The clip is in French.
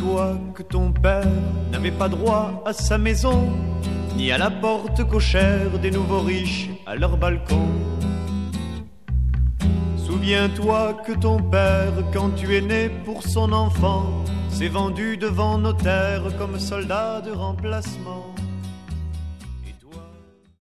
Souviens-toi que ton père n'avait pas droit à sa maison, ni à la porte cochère des nouveaux riches à leur balcon. Souviens-toi que ton père, quand tu es né pour son enfant, s'est vendu devant notaire comme soldat de remplacement.